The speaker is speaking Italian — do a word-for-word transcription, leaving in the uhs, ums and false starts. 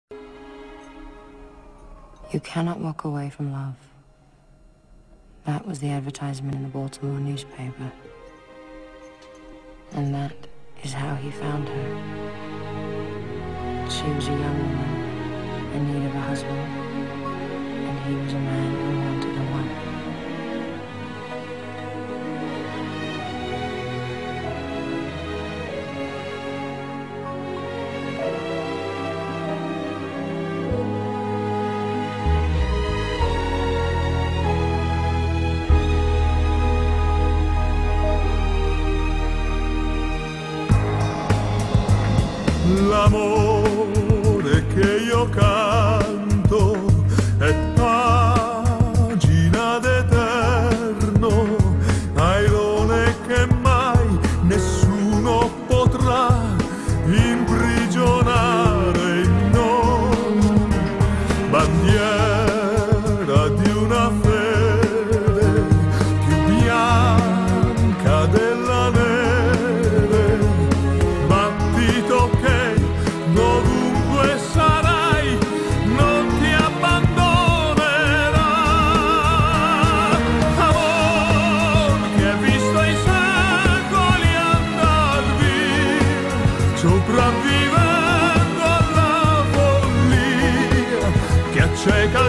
You cannot walk away from love. That was the advertisement in the Baltimore newspaper. And that is how he found her. She was a young woman in need of a husband, and he was a man who wanted a wife. L'amore che io canto è pagina d'eterno, airone che mai nessuno potrà imprigionare in noi, bandiera di una fede più bianca della neve, battito che dovunque sarai non ti abbandonerà. Amor che hai visto i secoli andar via, sopravvivendo alla follia che acceca